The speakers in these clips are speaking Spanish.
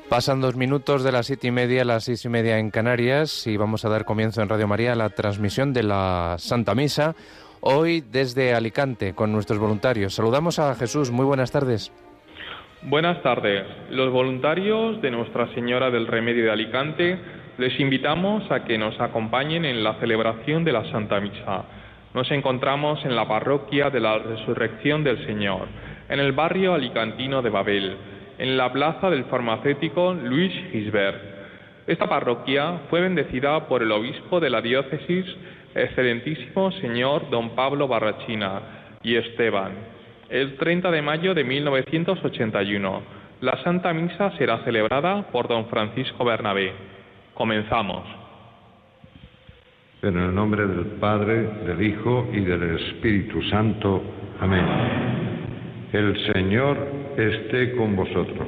Pasan 2 minutos de las 7:30 a las 6:30 en Canarias y vamos a dar comienzo en Radio María a la transmisión de la Santa Misa, hoy desde Alicante, con nuestros voluntarios. Saludamos a Jesús, muy buenas tardes. Buenas tardes. Los voluntarios de Nuestra Señora del Remedio de Alicante les invitamos a que nos acompañen en la celebración de la Santa Misa. Nos encontramos en la parroquia de la Resurrección del Señor, en el barrio alicantino de Babel, en la plaza del farmacéutico Luis Gisbert. Esta parroquia fue bendecida por el obispo de la diócesis, excelentísimo señor don Pablo Barrachina y Esteban, el 30 de mayo de 1981. La Santa Misa será celebrada por don Francisco Bernabé. Comenzamos. En el nombre del Padre, del Hijo y del Espíritu Santo. Amén. El Señor esté con vosotros.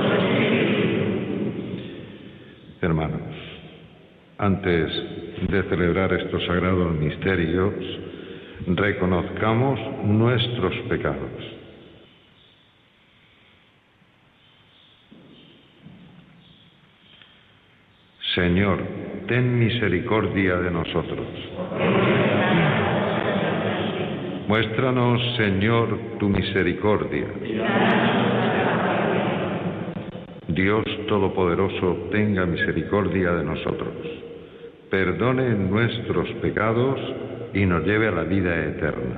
Hermanos, antes de celebrar estos sagrados misterios, reconozcamos nuestros pecados. Señor, ten misericordia de nosotros. Muéstranos, Señor, tu misericordia. Dios Todopoderoso, tenga misericordia de nosotros. Perdone nuestros pecados y nos lleve a la vida eterna.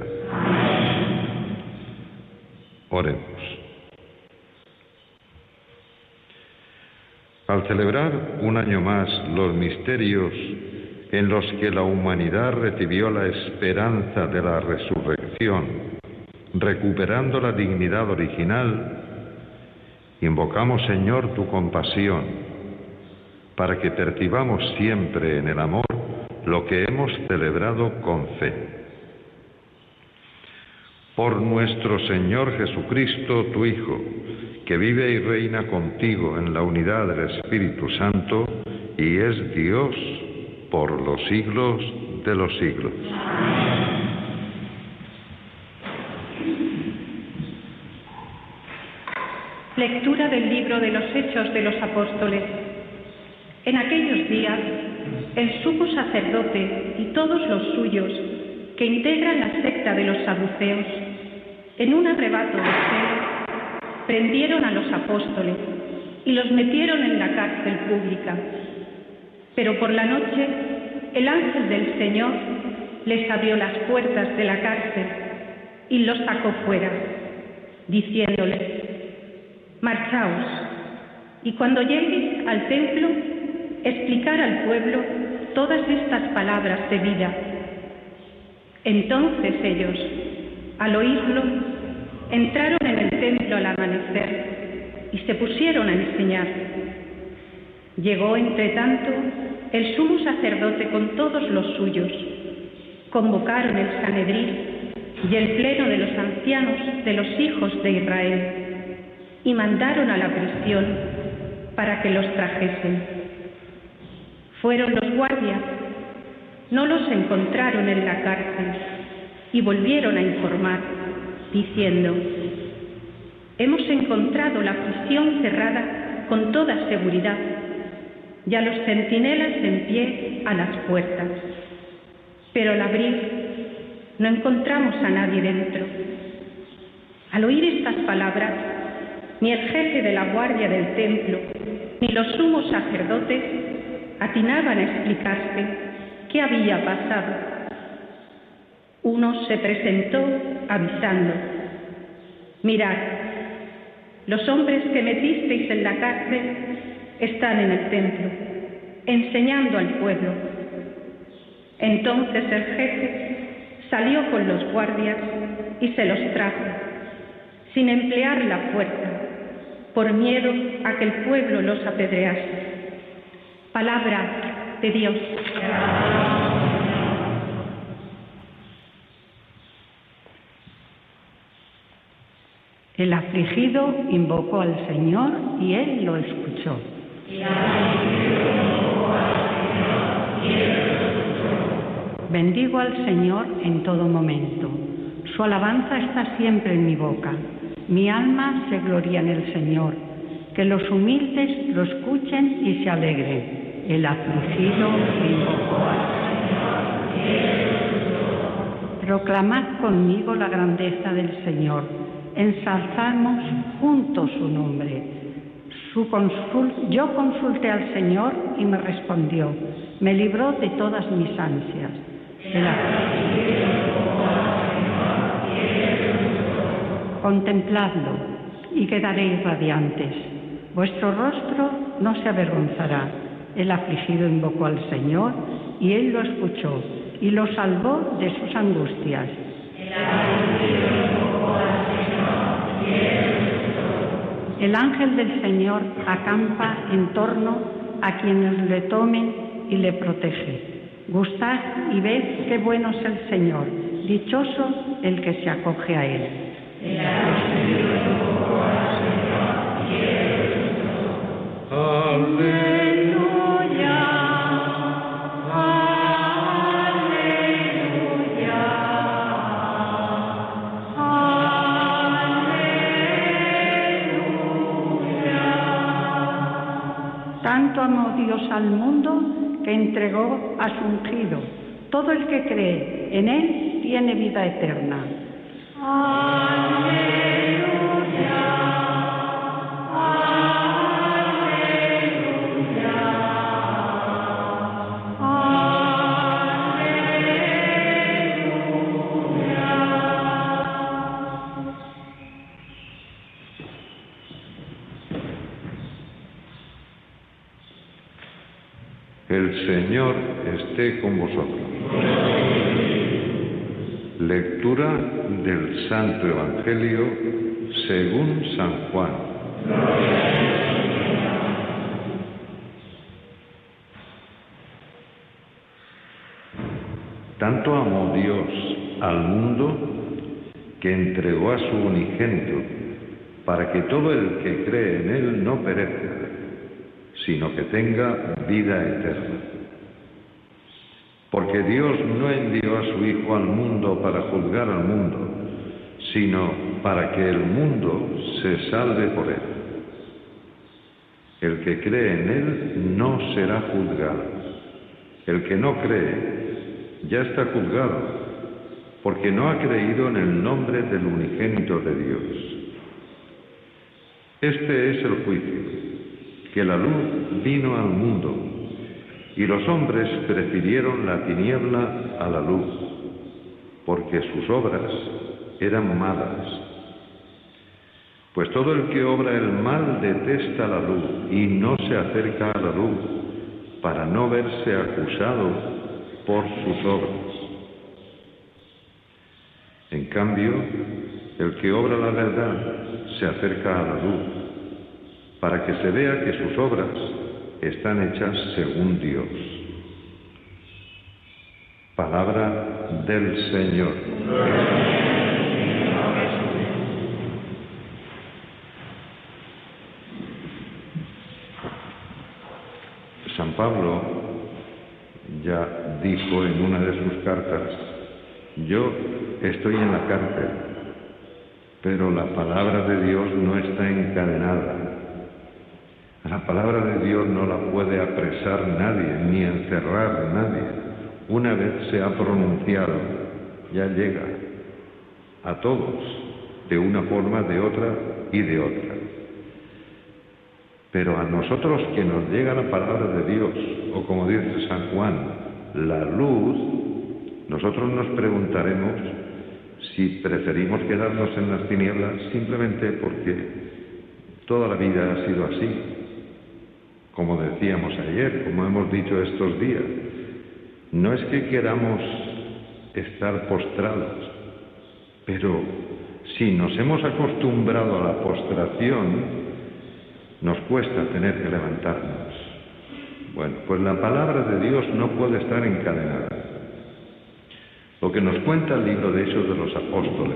Oremos. Al celebrar un año más los misterios en los que la humanidad recibió la esperanza de la resurrección, recuperando la dignidad original, invocamos, Señor, tu compasión, para que percibamos siempre en el amor lo que hemos celebrado con fe. Por nuestro Señor Jesucristo, tu Hijo, que vive y reina contigo en la unidad del Espíritu Santo y es Dios por los siglos de los siglos. Lectura del libro de los Hechos de los Apóstoles. En aquellos días, el sumo sacerdote y todos los suyos, que integran la secta de los saduceos, en un arrebato de fe, prendieron a los apóstoles y los metieron en la cárcel pública. Pero por la noche, el ángel del Señor les abrió las puertas de la cárcel y los sacó fuera, diciéndoles: marchaos, y cuando lleguéis al templo, explicar al pueblo todas estas palabras de vida. Entonces ellos, al oírlo, entraron en el templo al amanecer y se pusieron a enseñar. Llegó, entre tanto, el sumo sacerdote con todos los suyos. Convocaron el Sanedrín y el pleno de los ancianos de los hijos de Israel y mandaron a la prisión para que los trajesen. Fueron los guardias, no los encontraron en la cárcel y volvieron a informar, diciendo: hemos encontrado la prisión cerrada con toda seguridad y a los centinelas en pie a las puertas. Pero al abrir, no encontramos a nadie dentro. Al oír estas palabras, ni el jefe de la guardia del templo, ni los sumos sacerdotes atinaban a explicarse qué había pasado. Uno se presentó avisando: mirad, los hombres que metisteis en la cárcel están en el templo, enseñando al pueblo. Entonces el jefe salió con los guardias y se los trajo, sin emplear la fuerza, por miedo a que el pueblo los apedrease. Palabra de Dios. El afligido invocó al Señor y Él lo escuchó. Bendigo al Señor en todo momento. Su alabanza está siempre en mi boca. Mi alma se gloria en el Señor. que los humildes lo escuchen y se alegren. El afligido invocó al Señor. Proclamad conmigo la grandeza del Señor. Ensalzamos juntos su nombre. Yo consulté al Señor y me respondió. Me libró de todas mis ansias. Contempladlo y quedaréis radiantes. Vuestro rostro no se avergonzará. El afligido invocó al Señor y Él lo escuchó y lo salvó de sus angustias. El ángel del Señor acampa en torno a quienes le tomen y le protege. Gustad y ved qué bueno es el Señor, dichoso el que se acoge a Él. Aleluya, aleluya, aleluya. Tanto amó Dios al mundo que entregó a su ungido. Todo el que cree en Él tiene vida eterna. Aleluya, aleluya, aleluya. El Señor esté con vosotros. Lectura del Santo Evangelio según San Juan. Tanto amó Dios al mundo que entregó a su unigénito para que todo el que cree en Él no perezca, sino que tenga vida eterna. Porque Dios no envió a su Hijo al mundo para juzgar al mundo, sino para que el mundo se salve por Él. El que cree en Él no será juzgado. El que no cree ya está juzgado, porque no ha creído en el nombre del unigénito de Dios. Este es el juicio, que la luz vino al mundo, y los hombres prefirieron la tiniebla a la luz, porque sus obras eran malas. Pues todo el que obra el mal detesta la luz y no se acerca a la luz, para no verse acusado por sus obras. En cambio, el que obra la verdad se acerca a la luz, para que se vea que sus obras están hechas según Dios. Palabra del Señor. San Pablo ya dijo en una de sus cartas: yo estoy en la cárcel, pero la palabra de Dios no está encadenada. La palabra de Dios no la puede apresar nadie, ni encerrar nadie. Una vez se ha pronunciado, ya llega a todos, de una forma, de otra y de otra. Pero a nosotros que nos llega la palabra de Dios, o como dice San Juan, la luz, nosotros nos preguntaremos si preferimos quedarnos en las tinieblas simplemente porque toda la vida ha sido así. Como decíamos ayer, como hemos dicho estos días, no es que queramos estar postrados, pero si nos hemos acostumbrado a la postración, nos cuesta tener que levantarnos. Bueno, pues la palabra de Dios no puede estar encadenada. Lo que nos cuenta el libro de Hechos de los Apóstoles,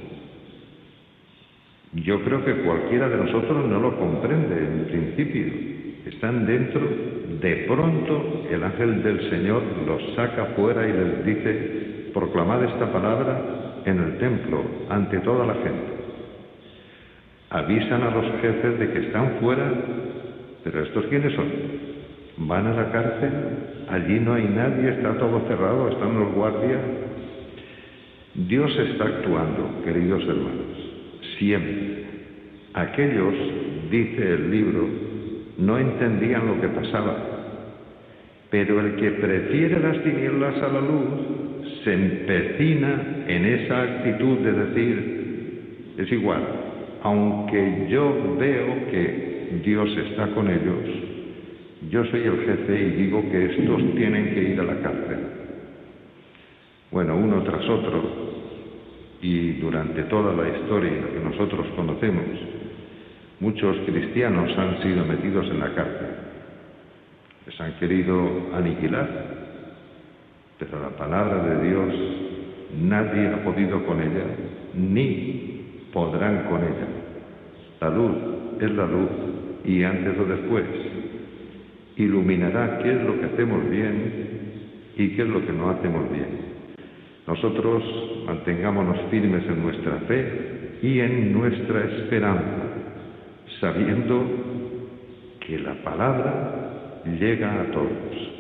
yo creo que cualquiera de nosotros no lo comprende en principio. Están dentro, de pronto el ángel del Señor los saca fuera y les dice: proclamad esta palabra en el templo, ante toda la gente. Avisan a los jefes de que están fuera, pero ¿estos quiénes son? ¿Van a la cárcel? Allí no hay nadie, está todo cerrado, están los guardias. Dios está actuando, queridos hermanos, siempre. Aquellos, dice el libro, no entendían lo que pasaba, pero el que prefiere las tinieblas a la luz se empecina en esa actitud de decir, es igual, aunque yo veo que Dios está con ellos, yo soy el jefe y digo que estos tienen que ir a la cárcel. Bueno, uno tras otro, y durante toda la historia que nosotros conocemos, muchos cristianos han sido metidos en la cárcel. Les han querido aniquilar, pero la palabra de Dios nadie ha podido con ella, ni podrán con ella. La luz es la luz y antes o después iluminará qué es lo que hacemos bien y qué es lo que no hacemos bien. Nosotros mantengámonos firmes en nuestra fe y en nuestra esperanza, sabiendo que la palabra llega a todos.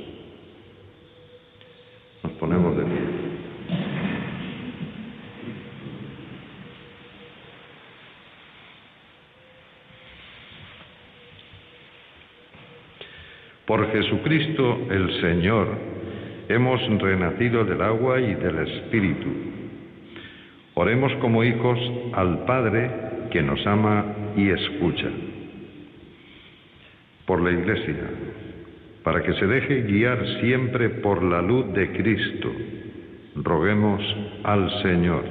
Nos ponemos de pie. Por Jesucristo el Señor, hemos renacido del agua y del Espíritu. Oremos como hijos al Padre que nos ama y escucha. Por la Iglesia, para que se deje guiar siempre por la luz de Cristo, roguemos al Señor.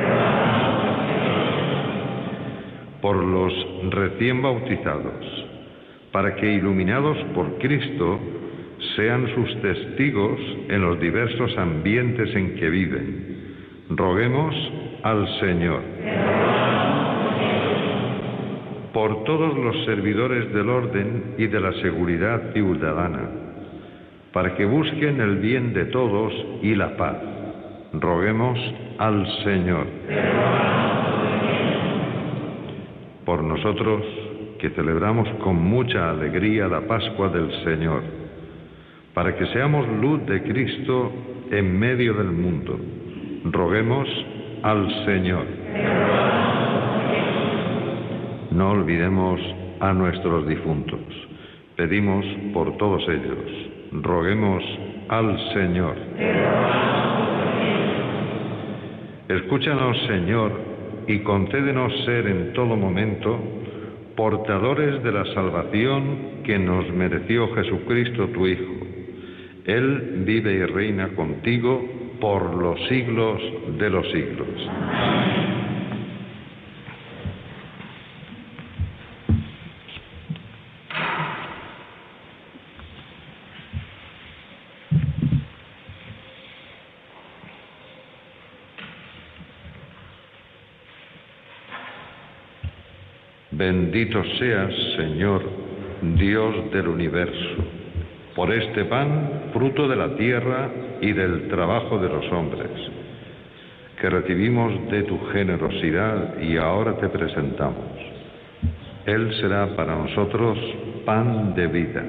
Por los recién bautizados, para que iluminados por Cristo sean sus testigos en los diversos ambientes en que viven. Roguemos al Señor. Por todos los servidores del orden y de la seguridad ciudadana, para que busquen el bien de todos y la paz. Roguemos al Señor. Por nosotros, que celebramos con mucha alegría la Pascua del Señor, para que seamos luz de Cristo en medio del mundo. Roguemos al Señor. No olvidemos a nuestros difuntos. Pedimos por todos ellos. Roguemos al Señor. Escúchanos, Señor, y concédenos ser en todo momento portadores de la salvación que nos mereció Jesucristo, tu Hijo. Él vive y reina contigo por los siglos de los siglos. Bendito seas, Señor, Dios del universo, por este pan, fruto de la tierra y del trabajo de los hombres, que recibimos de tu generosidad y ahora te presentamos. Él será para nosotros pan de vida.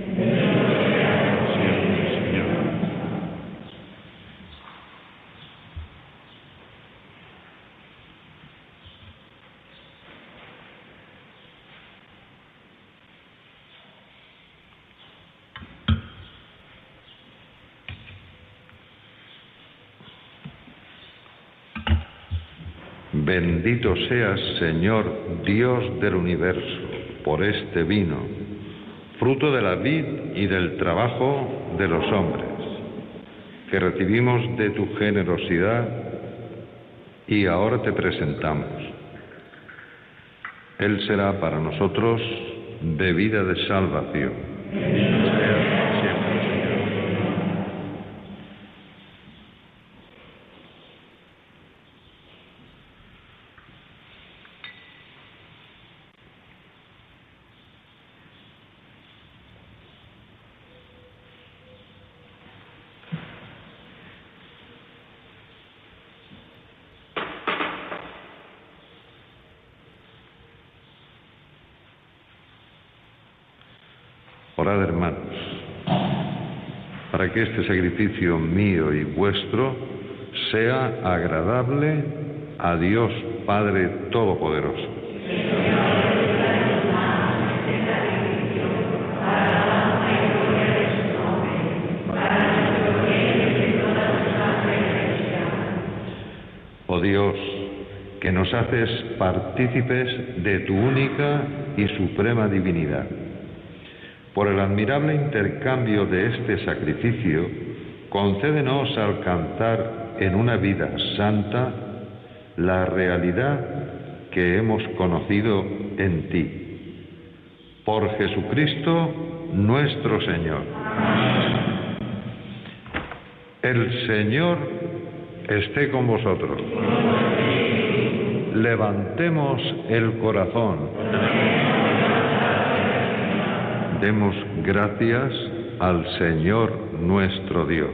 Bendito seas, Señor, Dios del universo, por este vino, fruto de la vid y del trabajo de los hombres, que recibimos de tu generosidad y ahora te presentamos. Él será para nosotros bebida de salvación. Orad, hermanos, para que este sacrificio mío y vuestro sea agradable a Dios Padre Todopoderoso. Oh Dios, que nos haces partícipes de tu única y suprema divinidad. Por el admirable intercambio de este sacrificio, concédenos alcanzar en una vida santa la realidad que hemos conocido en ti. Por Jesucristo nuestro Señor. El Señor esté con vosotros. Levantemos el corazón. Demos gracias al Señor nuestro Dios.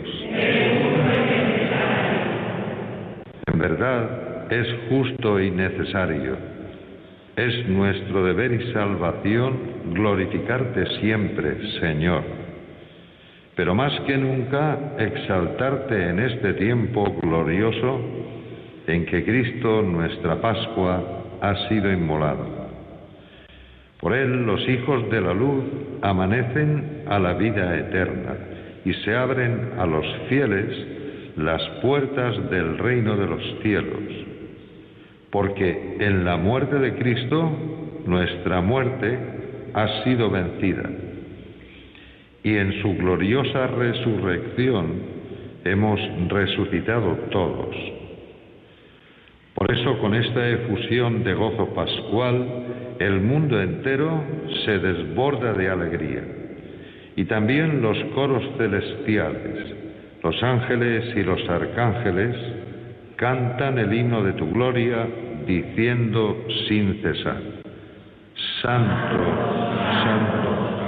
En verdad es justo y necesario. Es nuestro deber y salvación glorificarte siempre, Señor. Pero más que nunca exaltarte en este tiempo glorioso en que Cristo, nuestra Pascua, ha sido inmolado. Por él los hijos de la luz amanecen a la vida eterna y se abren a los fieles las puertas del reino de los cielos. Porque en la muerte de Cristo nuestra muerte ha sido vencida y en su gloriosa resurrección hemos resucitado todos. Por eso, con esta efusión de gozo pascual, el mundo entero se desborda de alegría. Y también los coros celestiales, los ángeles y los arcángeles, cantan el himno de tu gloria, diciendo sin cesar: Santo, Santo.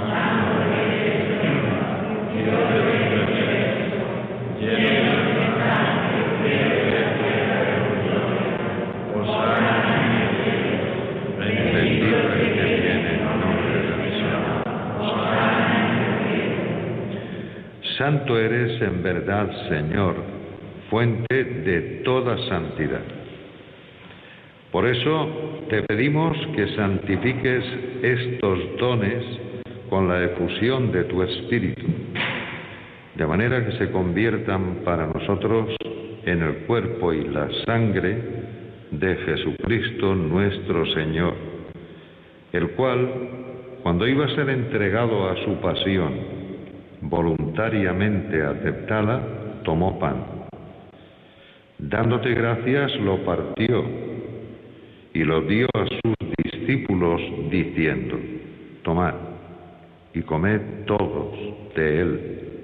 Santo eres en verdad, Señor, fuente de toda santidad. Por eso te pedimos que santifiques estos dones con la efusión de tu Espíritu, de manera que se conviertan para nosotros en el cuerpo y la sangre de Jesucristo nuestro Señor, el cual, cuando iba a ser entregado a su pasión, voluntariamente aceptada, tomó pan. Dándote gracias, lo partió y lo dio a sus discípulos, diciendo: Tomad y comed todos de él,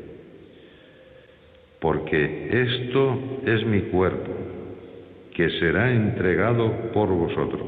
porque esto es mi cuerpo, que será entregado por vosotros.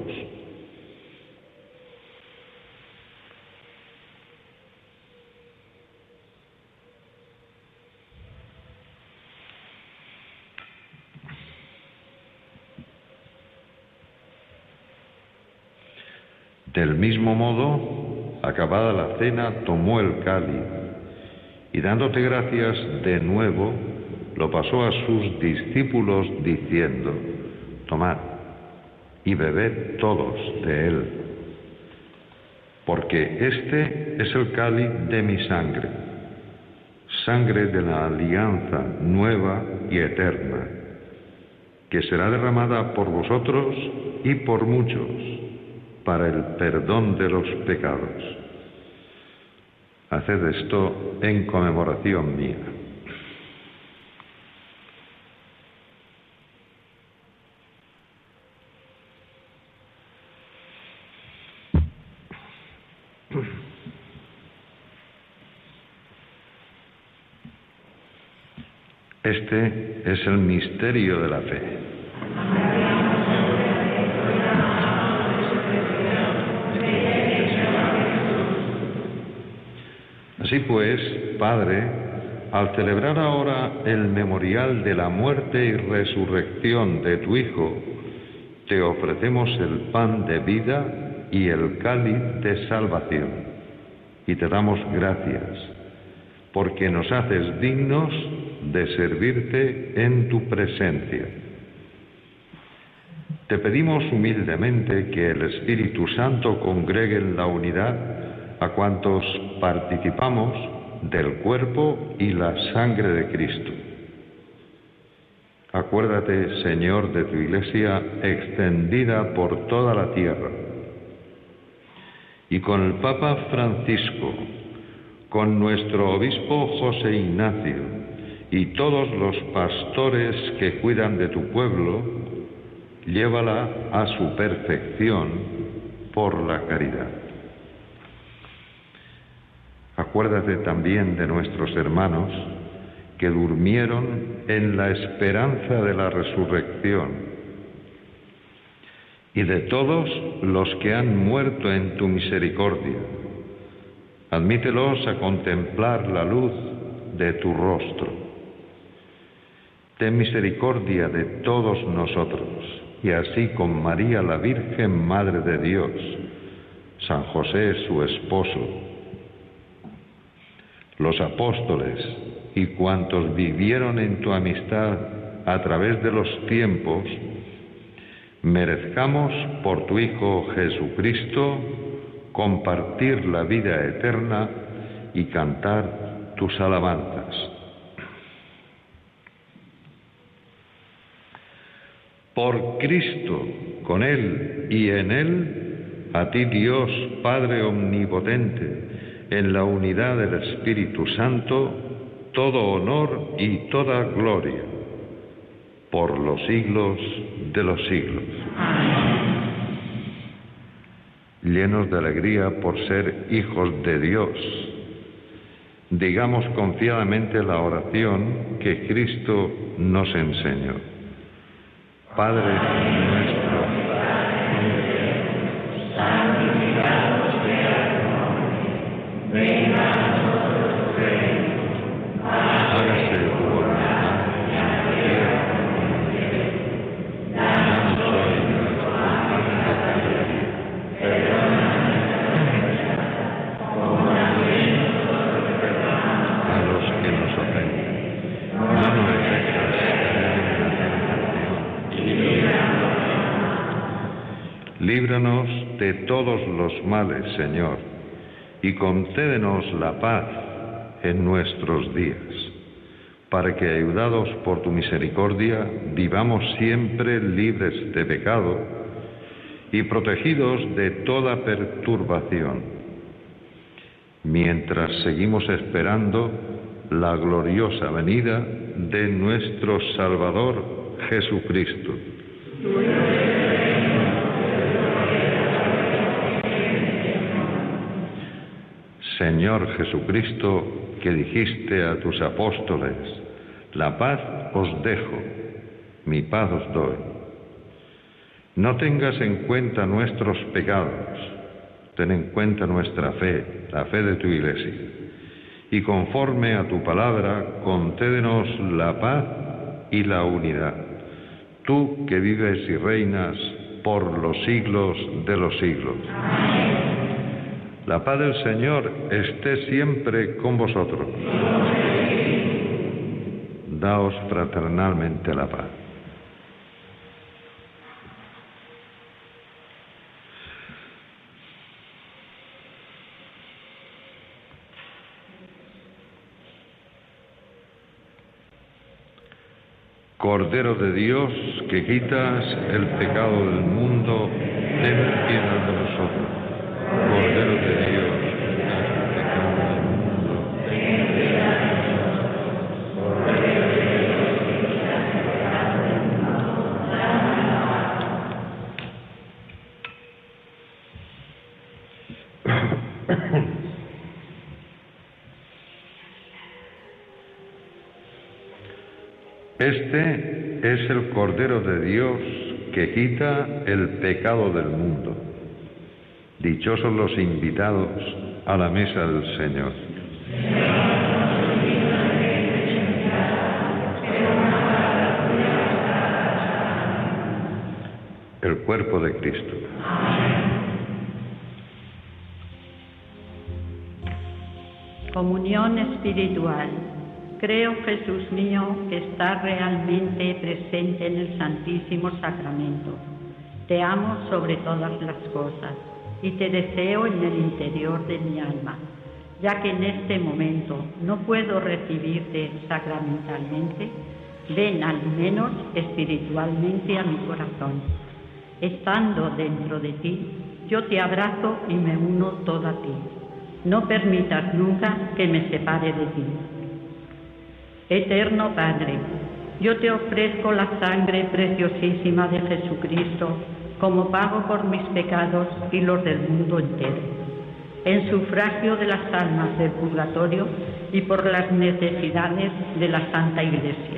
Del mismo modo, acabada la cena, tomó el cáliz y, dándote gracias de nuevo, lo pasó a sus discípulos, diciendo: Tomad y bebed todos de él, porque este es el cáliz de mi sangre, sangre de la alianza nueva y eterna, que será derramada por vosotros y por muchos, para el perdón de los pecados. Haced esto en conmemoración mía. Este es el misterio de la fe. Así pues, Padre, al celebrar ahora el memorial de la muerte y resurrección de tu Hijo, te ofrecemos el pan de vida y el cáliz de salvación. y te damos gracias, porque nos haces dignos de servirte en tu presencia. Te pedimos humildemente que el Espíritu Santo congregue en la unidad a cuantos participamos del cuerpo y la sangre de Cristo. Acuérdate, Señor, de tu Iglesia extendida por toda la tierra, y con el Papa Francisco, con nuestro obispo José Ignacio y todos los pastores que cuidan de tu pueblo, llévala a su perfección por la caridad. Acuérdate también de nuestros hermanos que durmieron en la esperanza de la resurrección y de todos los que han muerto en tu misericordia. Admítelos a contemplar la luz de tu rostro. Ten misericordia de todos nosotros, y así con María la Virgen, Madre de Dios, San José su esposo, los apóstoles y cuantos vivieron en tu amistad a través de los tiempos, merezcamos por tu Hijo Jesucristo compartir la vida eterna y cantar tus alabanzas. Por Cristo, con Él y en Él, a ti Dios Padre Omnipotente, en la unidad del Espíritu Santo, todo honor y toda gloria, por los siglos de los siglos. Llenos de alegría por ser hijos de Dios, digamos confiadamente la oración que Cristo nos enseñó. Padre nuestro, santificado sea tu nombre, venga a nosotros tu reino, hágase tu voluntad en la tierra como en el cielo. Danos hoy nuestro pan de cada día, perdona nuestras ofensas, como también nosotros perdonamos a los que nos ofenden. No nos dejes caer en la tentación, y líbranos de todos los males, Señor, y concédenos la paz en nuestros días, para que, ayudados por tu misericordia, vivamos siempre libres de pecado y protegidos de toda perturbación, mientras seguimos esperando la gloriosa venida de nuestro Salvador Jesucristo. Señor Jesucristo, que dijiste a tus apóstoles, la paz os dejo, mi paz os doy. No tengas en cuenta nuestros pecados, ten en cuenta nuestra fe, la fe de tu Iglesia, y conforme a tu palabra, concédenos la paz y la unidad. Tú que vives y reinas por los siglos de los siglos. Amén. La paz del Señor esté siempre con vosotros. Daos fraternalmente la paz. Cordero de Dios, que quitas el pecado del mundo, ten piedad de nosotros. Cordero de Dios, que quitas el pecado del mundo, ten piedad de nosotros. Cordero de Dios, que quitas el pecado del mundo, Este es el Cordero de Dios que quita el pecado del mundo. Dichosos los invitados a la mesa del Señor. El cuerpo de Cristo. Comunión espiritual. Creo, Jesús mío, que estás realmente presente en el Santísimo Sacramento. Te amo sobre todas las cosas y te deseo en el interior de mi alma, ya que en este momento no puedo recibirte sacramentalmente. Ven al menos espiritualmente a mi corazón. Estando dentro de ti, yo te abrazo y me uno toda a ti. No permitas nunca que me separe de ti. Eterno Padre, yo te ofrezco la sangre preciosísima de Jesucristo como pago por mis pecados y los del mundo entero, en sufragio de las almas del purgatorio y por las necesidades de la Santa Iglesia.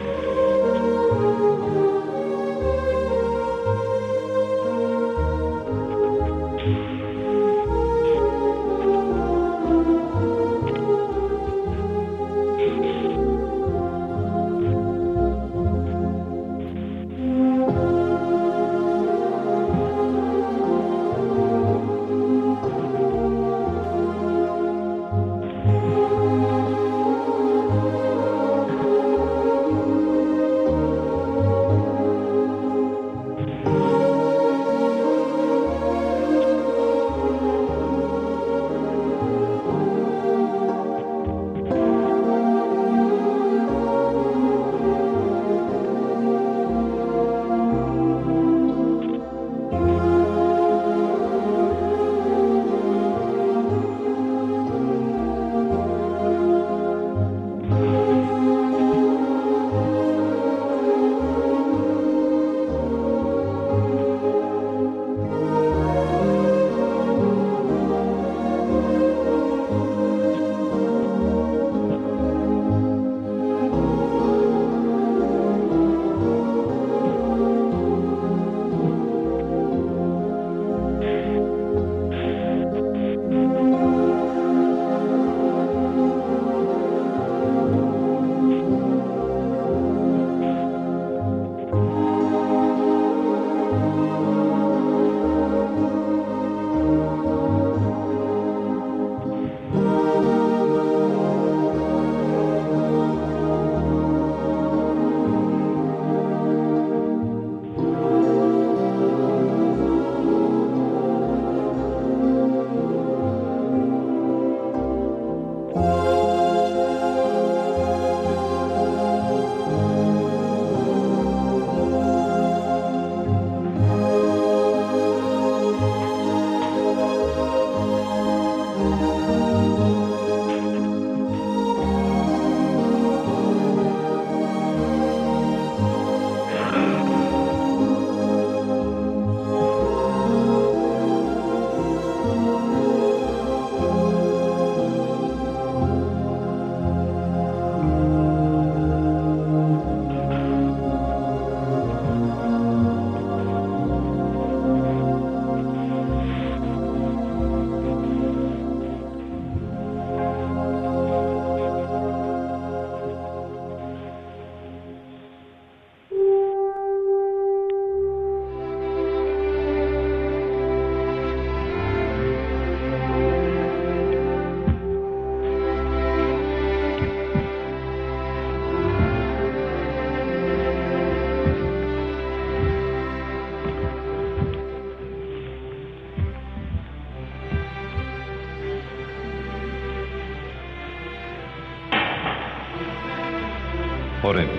Oremos.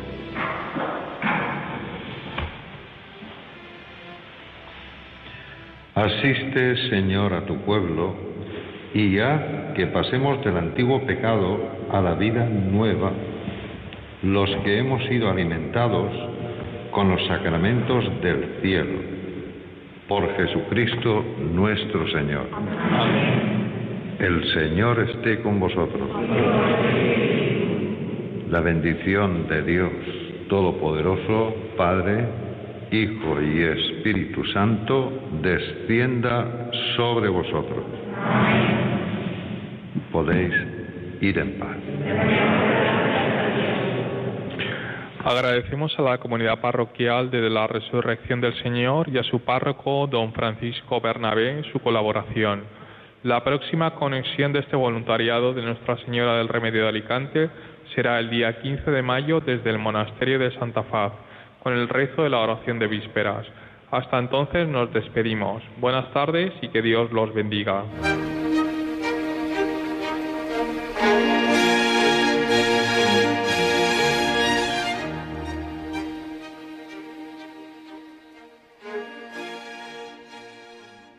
Asiste, Señor, a tu pueblo y haz que pasemos del antiguo pecado a la vida nueva, los que hemos sido alimentados con los sacramentos del cielo. Por Jesucristo nuestro Señor. Amén. El Señor esté con vosotros. La bendición de Dios Todopoderoso, Padre, Hijo y Espíritu Santo, descienda sobre vosotros. Amén. Podéis ir en paz. Agradecemos a la comunidad parroquial de la Resurrección del Señor y a su párroco, don Francisco Bernabé, su colaboración. La próxima conexión de este voluntariado de Nuestra Señora del Remedio de Alicante será el día 15 de mayo desde el Monasterio de Santa Faz, con el rezo de la oración de vísperas. Hasta entonces nos despedimos. Buenas tardes y que Dios los bendiga.